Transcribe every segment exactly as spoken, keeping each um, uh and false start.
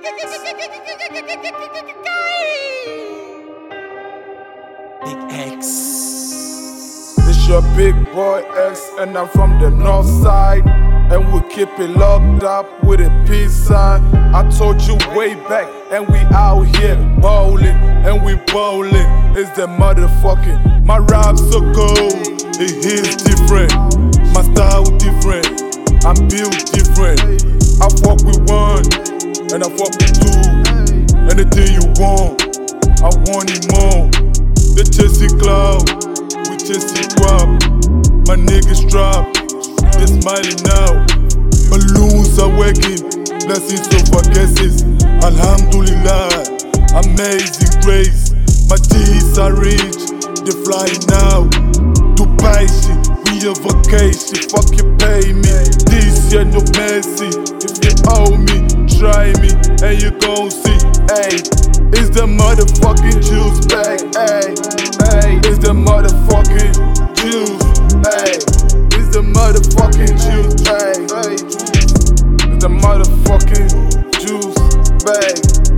Big X. It's your big boy X, and I'm from the north side. And we keep it locked up with a peace sign. I told you way back, and we out here bowling, and we bowling. It's the motherfucking. My rhymes so cold, it hits different. My style different, I'm built different. I fuck with one, and I fuck with two. Anything you want, I want it more. They chasing cloud, we chasing guap. My niggas drop, they smiling now. Balloons are working, blessings over guesses. Alhamdulillah, amazing grace. My G's are rich, they flying now. Dubai shit, we on vacation, fuck you pay me. This year no mercy, if you owe me, try me, and you gon' see. Ayy, it's the motherfucking juice bag. Ayy, ayy, it's the motherfucking juice. Ayy, it's the motherfucking juice bag. Ayy, it's the motherfucking juice bag.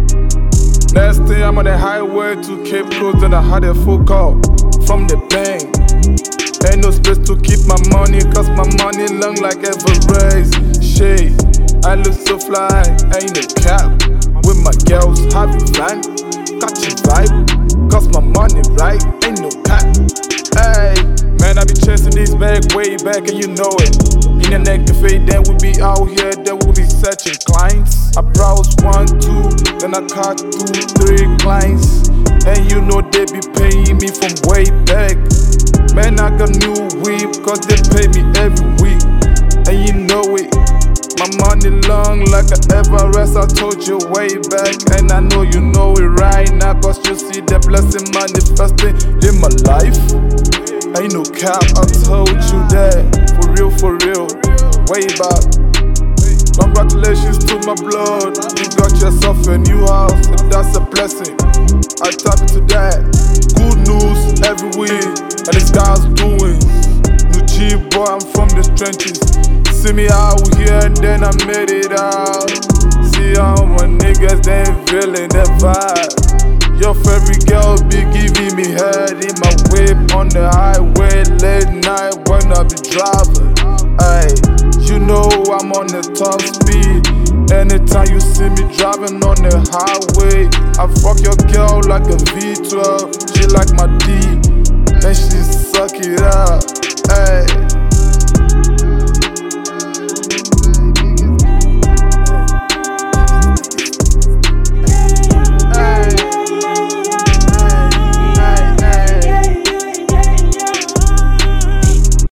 Next thing I'm on the highway to Cape Coast, and I had a full call from the bank. Ain't no space to keep my money, cause my money long like Everest. Shit, I look so fly, ain't no cap. With my girls, having fun, catching vibe, cause my money right, ain't no cap. Hey, man, I be chasing this bag way back, and you know it. In the neck to fade, then we be out here, then we be searching clients. I browse one, two, then I caught two, three clients. And you know they be paying me from way back. Man, I got new weed, cause they pay me every week. And you know it, my money long like an Everest, I told you way back. And I know you know it right now, cause you see the blessing manifesting in my life. Ain't no cap, I told you that. For real, for real, way back. Congratulations to my blood, you got yourself a new house, and that's a blessing. I tap into that. Good news every week, and this guy's doing. New G boy, I'm from the trenches. See me out here and then I made it out. See how my niggas, they ain't feeling the vibe. Your favorite girl be giving me head in my whip on the highway late night when I be driving. Ay, you know I'm on the top speed. Anytime you see me driving on the highway, I fuck your girl like a V twelve. She like my D, and she suck it up. Ay.